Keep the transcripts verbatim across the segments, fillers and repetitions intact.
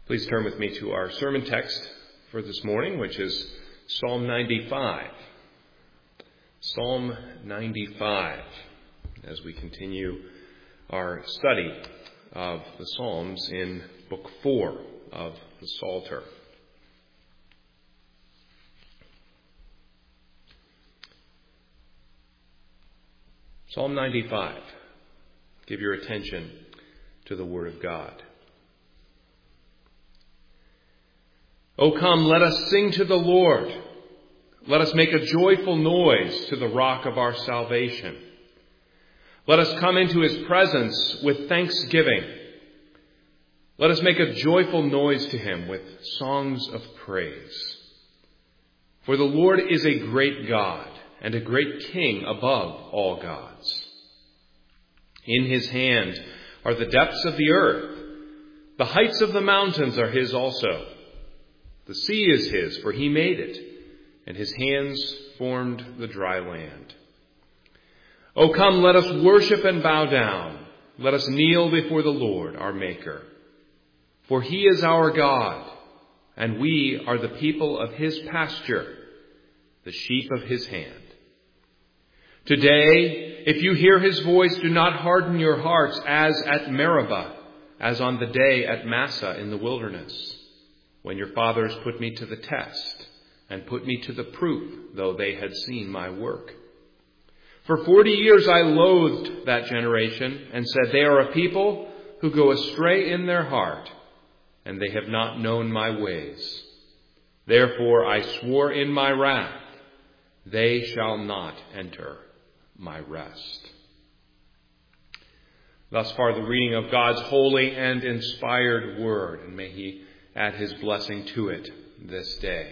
Please turn with me to our sermon text for this morning, which is Psalm ninety-five. Psalm ninety-five, as we continue our study of the Psalms in Book four of the Psalter. Psalm ninety-five. Give your attention to the Word of God. O come, let us sing to the Lord. Let us make a joyful noise to the rock of our salvation. Let us come into his presence with thanksgiving. Let us make a joyful noise to him with songs of praise. For the Lord is a great God and a great King above all gods. In his hand are the depths of the earth. The heights of the mountains are his also. The sea is his, for he made it, and his hands formed the dry land. O come, let us worship and bow down. Let us kneel before the Lord, our Maker. For he is our God, and we are the people of his pasture, the sheep of his hand. Today, if you hear his voice, do not harden your hearts as at Meribah, as on the day at Massah in the wilderness, when your fathers put me to the test and put me to the proof, though they had seen my work. For forty years I loathed that generation and said, they are a people who go astray in their heart, and they have not known my ways. Therefore I swore in my wrath, they shall not enter my rest. Thus far the reading of God's holy and inspired word, and may he add his blessing to it this day.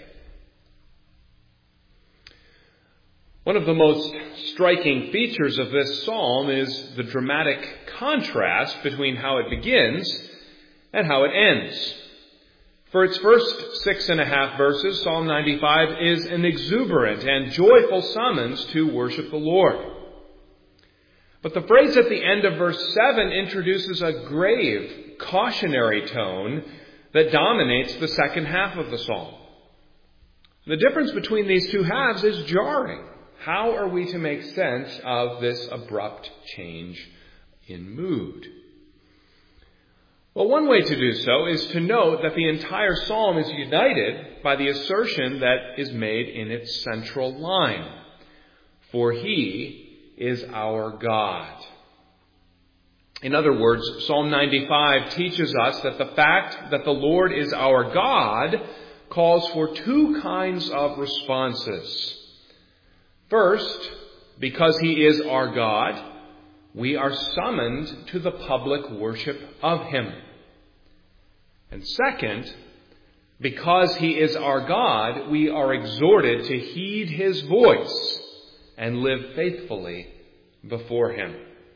One of the most striking features of this psalm is the dramatic contrast between how it begins and how it ends. For its first six and a half verses, Psalm ninety-five is an exuberant and joyful summons to worship the Lord. But the phrase at the end of verse seven introduces a grave, cautionary tone that dominates the second half of the psalm. The difference between these two halves is jarring. How are we to make sense of this abrupt change in mood? Well, one way to do so is to note that the entire psalm is united by the assertion that is made in its central line. For he is our God. In other words, Psalm ninety-five teaches us that the fact that the Lord is our God calls for two kinds of responses. First, because he is our God, we are summoned to the public worship of him. And second, because he is our God, we are exhorted to heed his voice and live faithfully before him.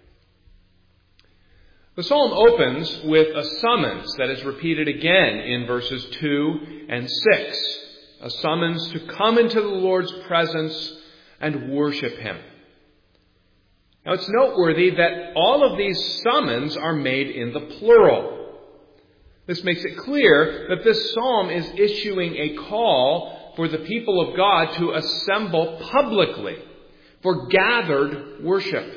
The psalm opens with a summons that is repeated again in verses two and six. A summons to come into the Lord's presence and worship him. Now it's noteworthy that all of these summons are made in the plural. This makes it clear that this psalm is issuing a call for the people of God to assemble publicly for gathered worship.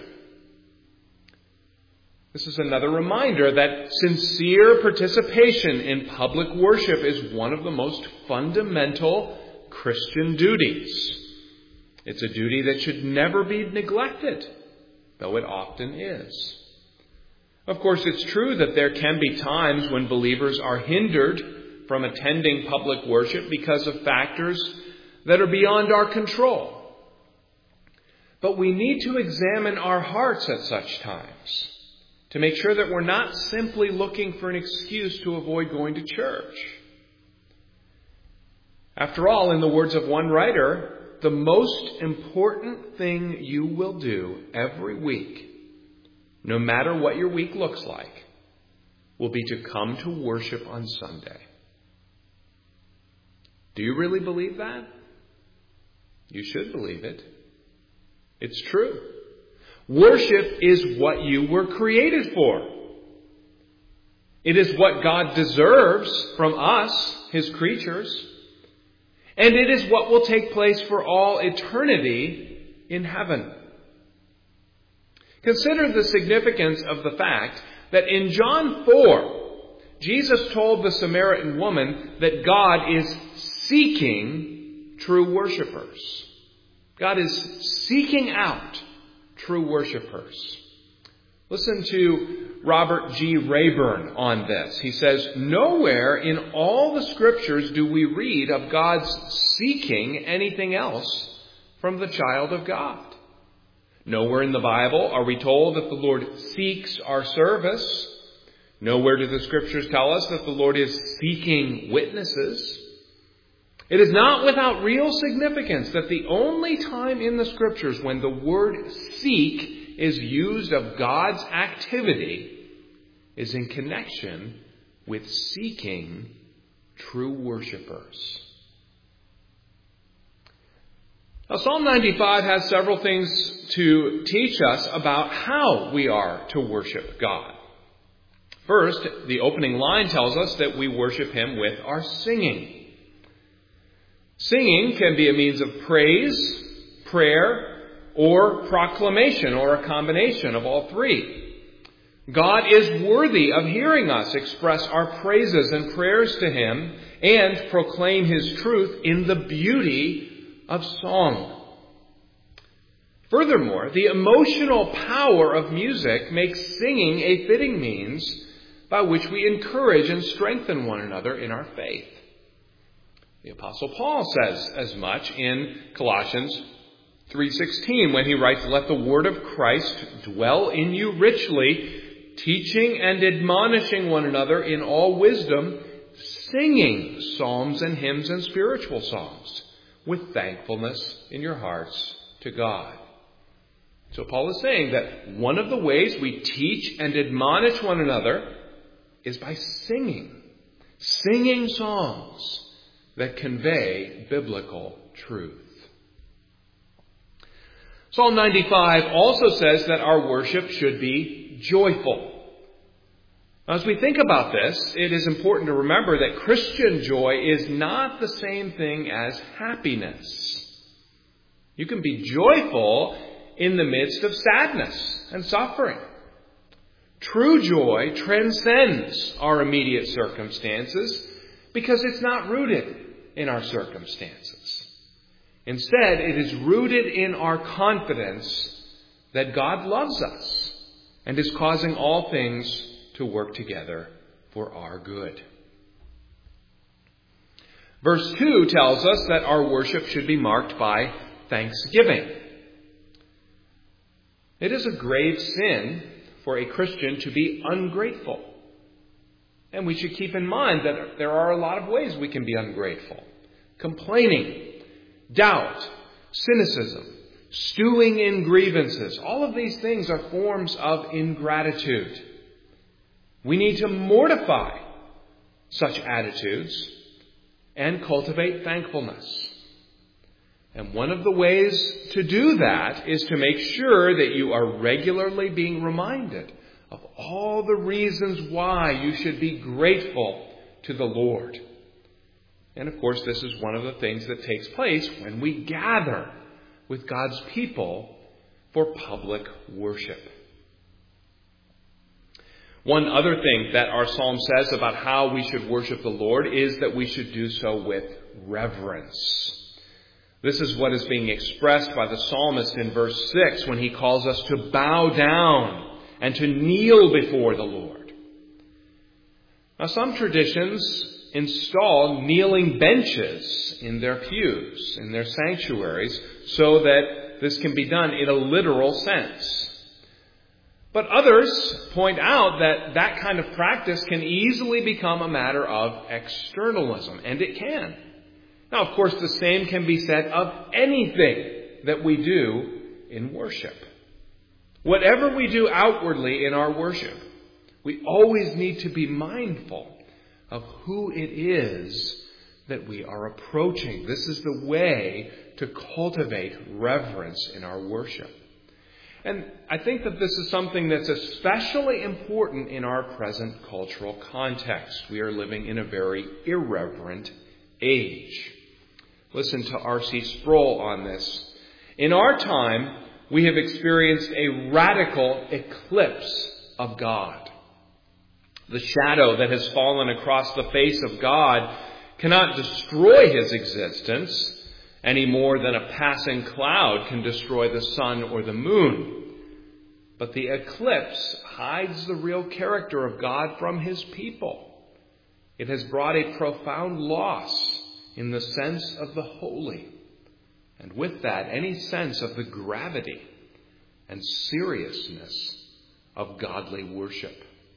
This is another reminder that sincere participation in public worship is one of the most fundamental Christian duties. It's a duty that should never be neglected, though it often is. Of course, it's true that there can be times when believers are hindered from attending public worship because of factors that are beyond our control. But we need to examine our hearts at such times to make sure that we're not simply looking for an excuse to avoid going to church. After all, in the words of one writer, the most important thing you will do every week, no matter what your week looks like, will be to come to worship on Sunday. Do you really believe that? You should believe it. It's true. Worship is what you were created for. It is what God deserves from us, His creatures. And it is what will take place for all eternity in heaven. Consider the significance of the fact that in John four, Jesus told the Samaritan woman that God is seeking true worshipers. God is seeking out true worshipers. Listen to Robert G. Rayburn on this. He says, "Nowhere in all the Scriptures do we read of God's seeking anything else from the child of God. Nowhere in the Bible are we told that the Lord seeks our service. Nowhere do the Scriptures tell us that the Lord is seeking witnesses. It is not without real significance that the only time in the Scriptures when the word seek is used of God's activity is in connection with seeking true worshipers." Now, Psalm ninety-five has several things to teach us about how we are to worship God. First, the opening line tells us that we worship Him with our singing. Singing can be a means of praise, prayer, or proclamation, or a combination of all three. God is worthy of hearing us express our praises and prayers to Him and proclaim His truth in the beauty of song. Furthermore, the emotional power of music makes singing a fitting means by which we encourage and strengthen one another in our faith. The Apostle Paul says as much in Colossians three sixteen when he writes, "Let the word of Christ dwell in you richly, teaching and admonishing one another in all wisdom, singing psalms and hymns and spiritual songs with thankfulness in your hearts to God." So Paul is saying that one of the ways we teach and admonish one another is by singing. Singing songs that convey biblical truth. Psalm ninety-five also says that our worship should be joyful. As we think about this, it is important to remember that Christian joy is not the same thing as happiness. You can be joyful in the midst of sadness and suffering. True joy transcends our immediate circumstances because it's not rooted in our circumstances. Instead, it is rooted in our confidence that God loves us and is causing all things to work together for our good. Verse two tells us that our worship should be marked by thanksgiving. It is a grave sin for a Christian to be ungrateful. And we should keep in mind that there are a lot of ways we can be ungrateful. Complaining, doubt, cynicism, stewing in grievances. All of these things are forms of ingratitude. We need to mortify such attitudes and cultivate thankfulness. And one of the ways to do that is to make sure that you are regularly being reminded of all the reasons why you should be grateful to the Lord. And of course, this is one of the things that takes place when we gather with God's people for public worship. One other thing that our psalm says about how we should worship the Lord is that we should do so with reverence. This is what is being expressed by the psalmist in verse six when he calls us to bow down and to kneel before the Lord. Now, some traditions install kneeling benches in their pews, in their sanctuaries, so that this can be done in a literal sense. But others point out that that kind of practice can easily become a matter of externalism, and it can. Now, of course, the same can be said of anything that we do in worship. Whatever we do outwardly in our worship, we always need to be mindful of who it is that we are approaching. This is the way to cultivate reverence in our worship. And I think that this is something that's especially important in our present cultural context. We are living in a very irreverent age. Listen to R C Sproul on this. In our time, we have experienced a radical eclipse of God. The shadow that has fallen across the face of God cannot destroy his existence any more than a passing cloud can destroy the sun or the moon. But the eclipse hides the real character of God from his people. It has brought a profound loss in the sense of the holy, and with that, any sense of the gravity and seriousness of godly worship.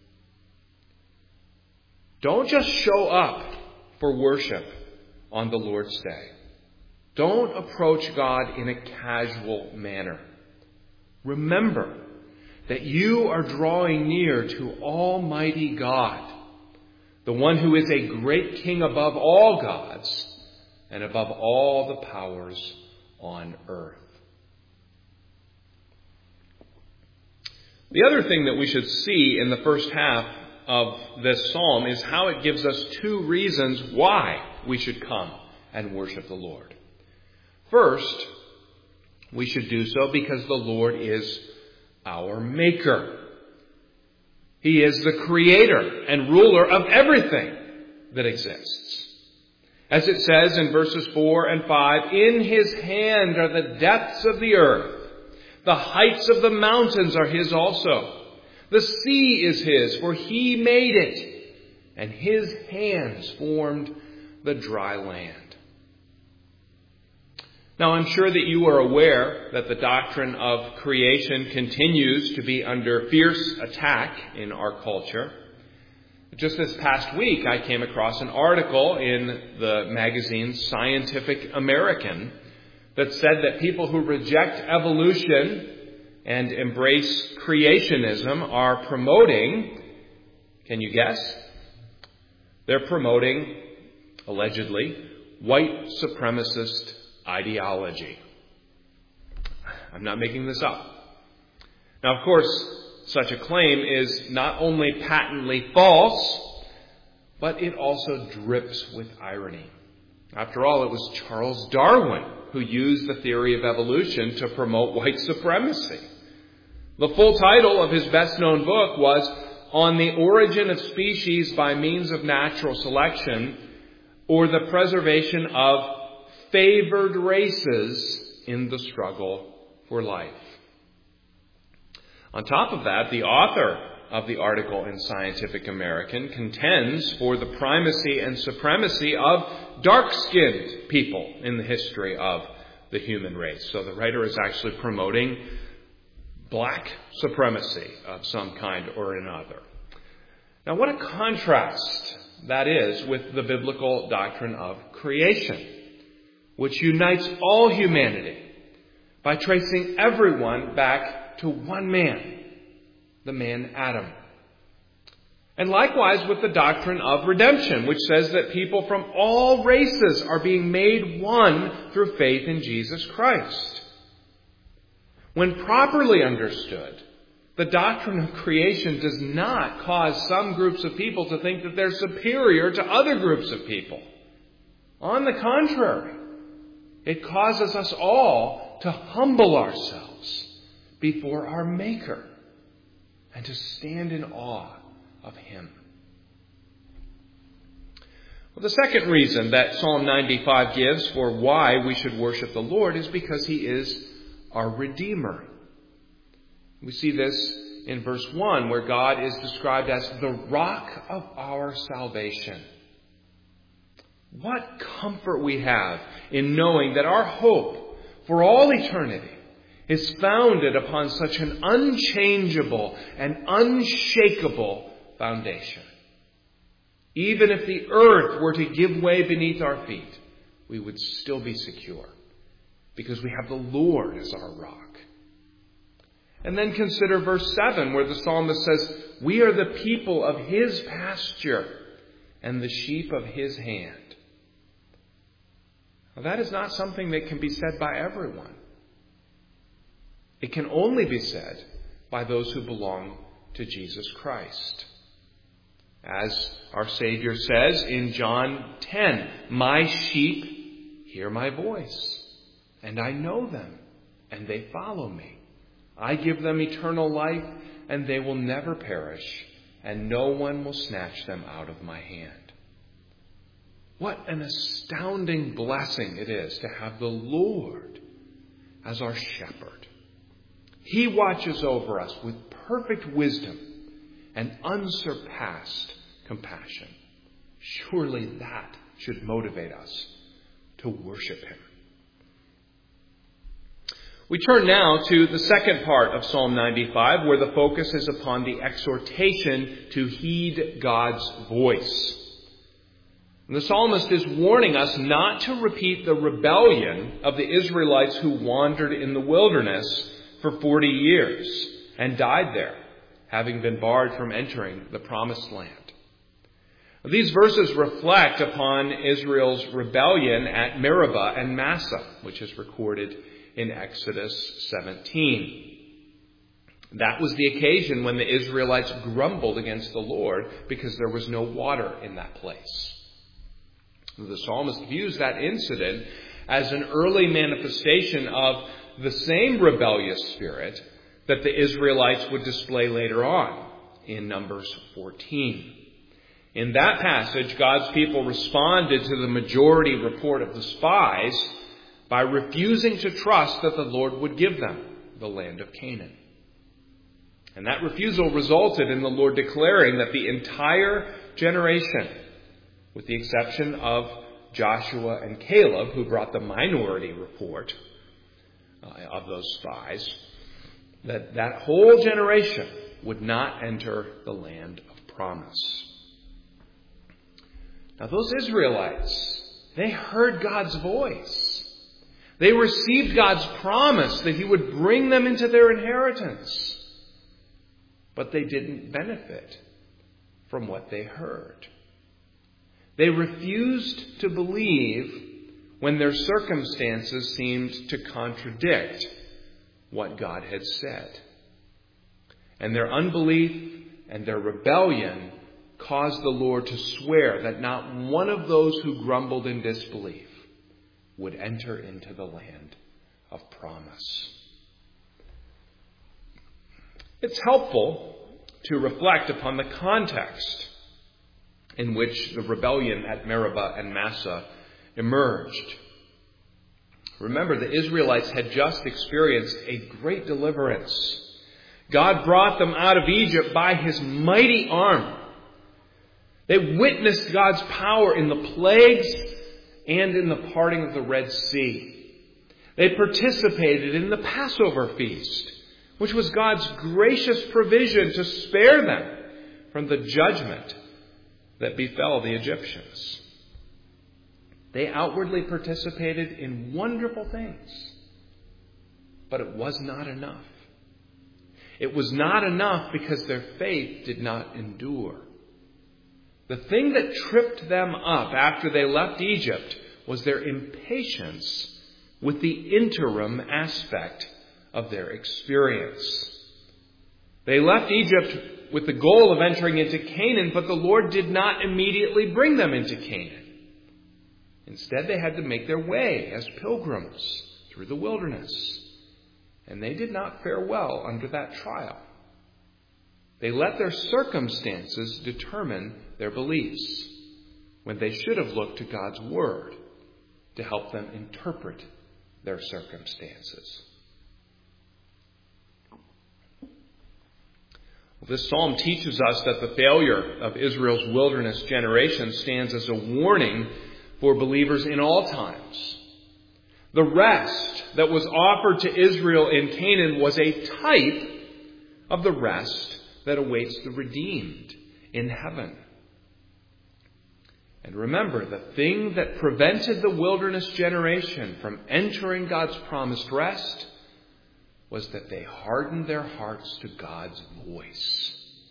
Don't just show up for worship on the Lord's Day. Don't approach God in a casual manner. Remember that you are drawing near to Almighty God, the one who is a great king above all gods and above all the powers on earth. The other thing that we should see in the first half of this psalm is how it gives us two reasons why we should come and worship the Lord. First, we should do so because the Lord is our Maker. He is the creator and ruler of everything that exists. As it says in verses four and five, in his hand are the depths of the earth. The heights of the mountains are his also. The sea is his, for he made it, and his hands formed the dry land. Now, I'm sure that you are aware that the doctrine of creation continues to be under fierce attack in our culture. Just this past week, I came across an article in the magazine Scientific American that said that people who reject evolution and embrace creationism are promoting, can you guess? They're promoting, allegedly, white supremacist ideology. I'm not making this up. Now, of course, such a claim is not only patently false, but it also drips with irony. After all, it was Charles Darwin who used the theory of evolution to promote white supremacy. The full title of his best-known book was On the Origin of Species by Means of Natural Selection, or the Preservation of Favored Races in the Struggle for Life. On top of that, the author of the article in Scientific American contends for the primacy and supremacy of dark-skinned people in the history of the human race. So the writer is actually promoting black supremacy of some kind or another. Now, what a contrast that is with the biblical doctrine of creation, which unites all humanity by tracing everyone back to one man, the man Adam. And likewise with the doctrine of redemption, which says that people from all races are being made one through faith in Jesus Christ. When properly understood, the doctrine of creation does not cause some groups of people to think that they're superior to other groups of people. On the contrary, it causes us all to humble ourselves before our Maker and to stand in awe of Him. Well, the second reason that Psalm ninety-five gives for why we should worship the Lord is because He is our Redeemer. We see this in verse one, where God is described as the rock of our salvation. What comfort we have in knowing that our hope for all eternity is founded upon such an unchangeable and unshakable foundation. Even if the earth were to give way beneath our feet, we would still be secure because we have the Lord as our rock. And then consider verse seven, where the psalmist says, we are the people of His pasture and the sheep of His hand. Now, that is not something that can be said by everyone. It can only be said by those who belong to Jesus Christ. As our Savior says in John ten, "My sheep hear my voice, and I know them, and they follow me. I give them eternal life, and they will never perish, and no one will snatch them out of my hand." What an astounding blessing it is to have the Lord as our shepherd. He watches over us with perfect wisdom and unsurpassed compassion. Surely that should motivate us to worship him. We turn now to the second part of Psalm ninety-five, where the focus is upon the exhortation to heed God's voice. And the psalmist is warning us not to repeat the rebellion of the Israelites who wandered in the wilderness for forty years and died there, having been barred from entering the promised land. These verses reflect upon Israel's rebellion at Meribah and Massah, which is recorded in Exodus seventeen. That was the occasion when the Israelites grumbled against the Lord because there was no water in that place. The psalmist views that incident as an early manifestation of the same rebellious spirit that the Israelites would display later on in Numbers fourteen. In that passage, God's people responded to the majority report of the spies by refusing to trust that the Lord would give them the land of Canaan. And that refusal resulted in the Lord declaring that the entire generation, with the exception of Joshua and Caleb, who brought the minority report uh, of those spies, that that whole generation would not enter the land of promise. Now, those Israelites, they heard God's voice. They received God's promise that he would bring them into their inheritance. But they didn't benefit from what they heard. They refused to believe when their circumstances seemed to contradict what God had said. And their unbelief and their rebellion caused the Lord to swear that not one of those who grumbled in disbelief would enter into the land of promise. It's helpful to reflect upon the context in which the rebellion at Meribah and Massah emerged. Remember, the Israelites had just experienced a great deliverance. God brought them out of Egypt by his mighty arm. They witnessed God's power in the plagues and in the parting of the Red Sea. They participated in the Passover feast, which was God's gracious provision to spare them from the judgment that befell the Egyptians. They outwardly participated in wonderful things, but it was not enough. It was not enough because their faith did not endure. The thing that tripped them up after they left Egypt was their impatience with the interim aspect of their experience. They left Egypt with the goal of entering into Canaan, but the Lord did not immediately bring them into Canaan. Instead, they had to make their way as pilgrims through the wilderness, and they did not fare well under that trial. They let their circumstances determine their beliefs, when they should have looked to God's Word to help them interpret their circumstances. This psalm teaches us that the failure of Israel's wilderness generation stands as a warning for believers in all times. The rest that was offered to Israel in Canaan was a type of the rest that awaits the redeemed in heaven. And remember, the thing that prevented the wilderness generation from entering God's promised rest was that they hardened their hearts to God's voice.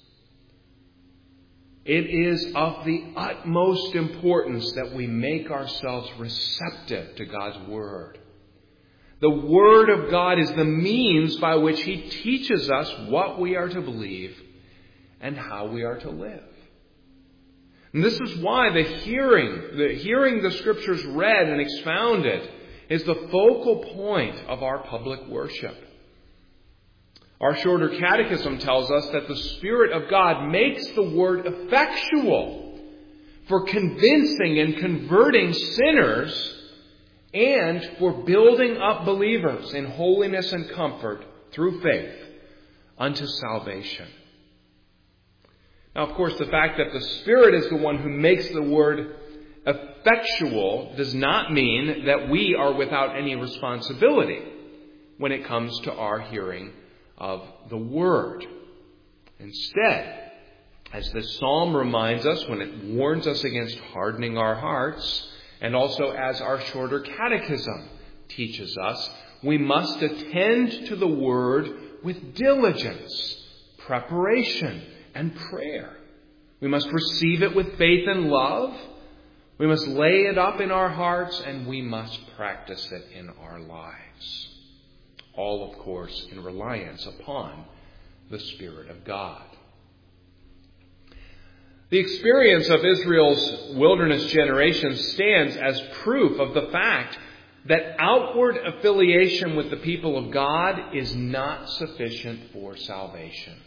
It is of the utmost importance that we make ourselves receptive to God's Word. The Word of God is the means by which He teaches us what we are to believe and how we are to live. And this is why the hearing, the hearing the Scriptures read and expounded is the focal point of our public worship. Our shorter catechism tells us that the Spirit of God makes the Word effectual for convincing and converting sinners and for building up believers in holiness and comfort through faith unto salvation. Now, of course, the fact that the Spirit is the one who makes the Word effectual does not mean that we are without any responsibility when it comes to our hearing of the Word. Instead, as this psalm reminds us when it warns us against hardening our hearts, and also as our shorter catechism teaches us, we must attend to the Word with diligence, preparation, and prayer. We must receive it with faith and love. We must lay it up in our hearts, and we must practice it in our lives. All, of course, in reliance upon the Spirit of God. The experience of Israel's wilderness generation stands as proof of the fact that outward affiliation with the people of God is not sufficient for salvation.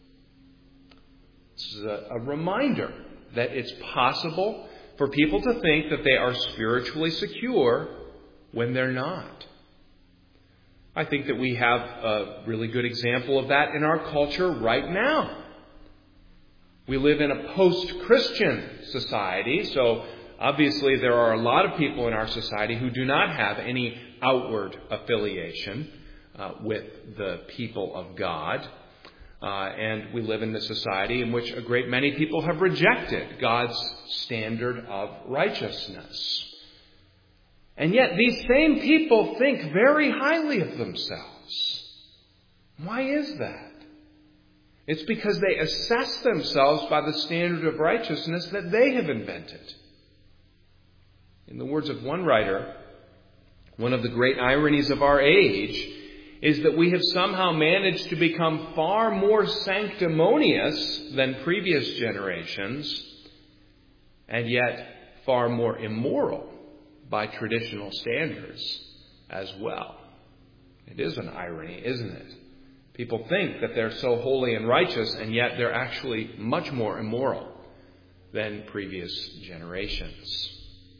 This is a, a reminder that it's possible for people to think that they are spiritually secure when they're not. I think that we have a really good example of that in our culture right now. We live in a post-Christian society, so obviously there are a lot of people in our society who do not have any outward affiliation uh, with the people of God. Uh, and we live in a society in which a great many people have rejected God's standard of righteousness. And yet these same people think very highly of themselves. Why is that? It's because they assess themselves by the standard of righteousness that they have invented. In the words of one writer, one of the great ironies of our age is that we have somehow managed to become far more sanctimonious than previous generations, and yet far more immoral by traditional standards as well. It is an irony, isn't it? People think that they're so holy and righteous, and yet they're actually much more immoral than previous generations.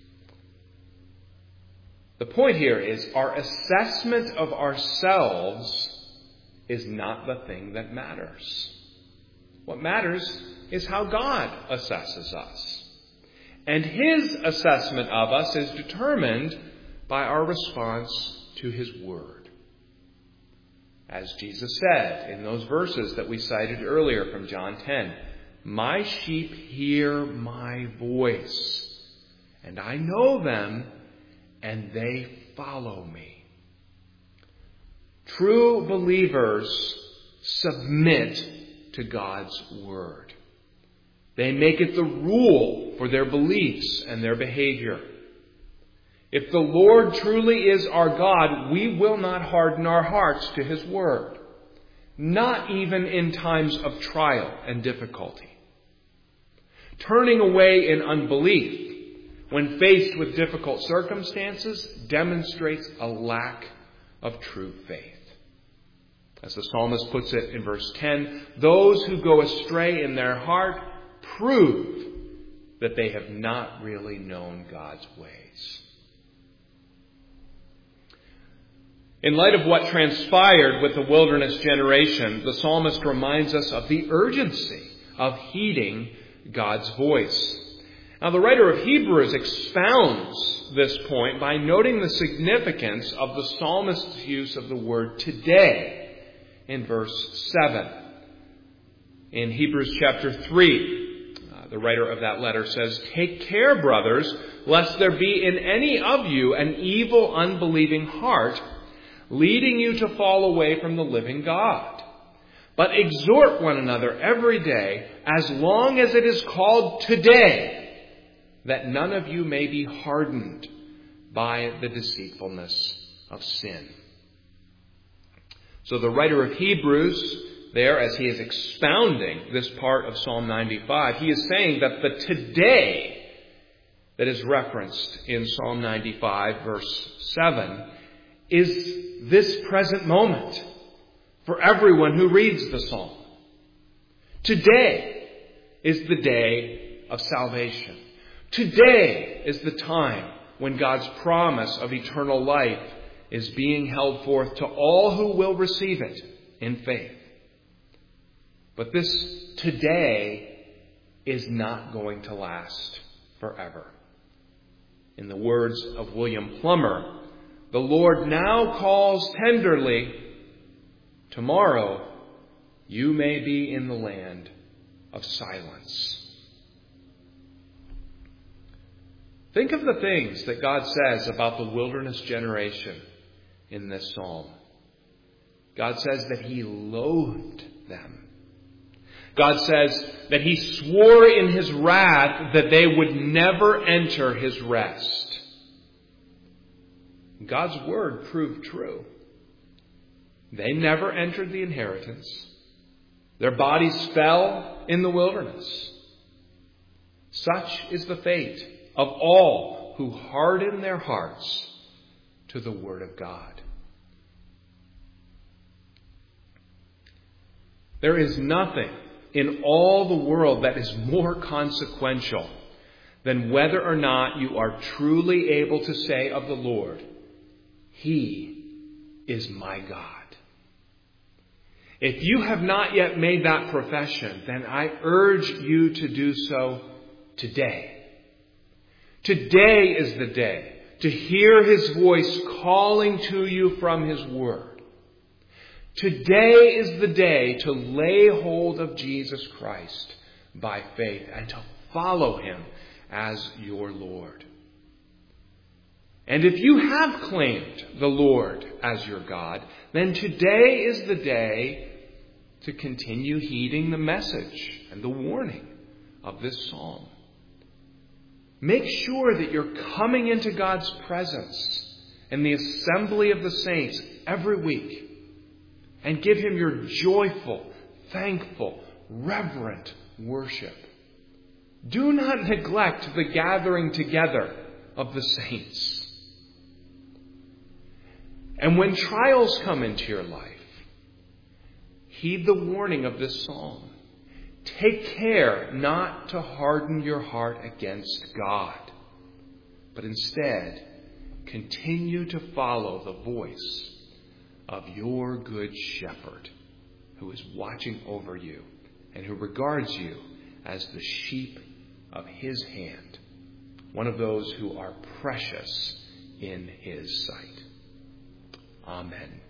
The point here is our assessment of ourselves is not the thing that matters. What matters is how God assesses us. And His assessment of us is determined by our response to His Word. As Jesus said in those verses that we cited earlier from John ten, "My sheep hear my voice, and I know them, and they follow me." True believers submit to God's Word. They make it the rule for their beliefs and their behavior. If the Lord truly is our God, we will not harden our hearts to His Word, not even in times of trial and difficulty. Turning away in unbelief when faced with difficult circumstances demonstrates a lack of true faith. As the psalmist puts it in verse ten, those who go astray in their heart prove that they have not really known God's ways. In light of what transpired with the wilderness generation, the psalmist reminds us of the urgency of heeding God's voice. Now, the writer of Hebrews expounds this point by noting the significance of the psalmist's use of the word today in verse seven. In Hebrews chapter three, uh, the writer of that letter says, "Take care, brothers, lest there be in any of you an evil, unbelieving heart, leading you to fall away from the living God. But exhort one another every day, as long as it is called today, that none of you may be hardened by the deceitfulness of sin." So the writer of Hebrews, there, as he is expounding this part of Psalm ninety-five, he is saying that the today that is referenced in Psalm ninety-five, verse seven, is this present moment for everyone who reads the psalm. Today is the day of salvation. Today is the time when God's promise of eternal life is being held forth to all who will receive it in faith. But this today is not going to last forever. In the words of William Plummer, the Lord now calls tenderly, tomorrow you may be in the land of silence. Think of the things that God says about the wilderness generation in this psalm. God says that he loathed them. God says that he swore in his wrath that they would never enter his rest. God's word proved true. They never entered the inheritance. Their bodies fell in the wilderness. Such is the fate of all who harden their hearts to the word of God. There is nothing in all the world that is more consequential than whether or not you are truly able to say of the Lord, He is my God. If you have not yet made that profession, then I urge you to do so today. Today is the day to hear his voice calling to you from his word. Today is the day to lay hold of Jesus Christ by faith and to follow him as your Lord. And if you have claimed the Lord as your God, then today is the day to continue heeding the message and the warning of this psalm. Make sure that you're coming into God's presence and the assembly of the saints every week and give him your joyful, thankful, reverent worship. Do not neglect the gathering together of the saints. And when trials come into your life, heed the warning of this psalm. Take care not to harden your heart against God, but instead continue to follow the voice of your good shepherd who is watching over you and who regards you as the sheep of his hand, one of those who are precious in his sight. Amen.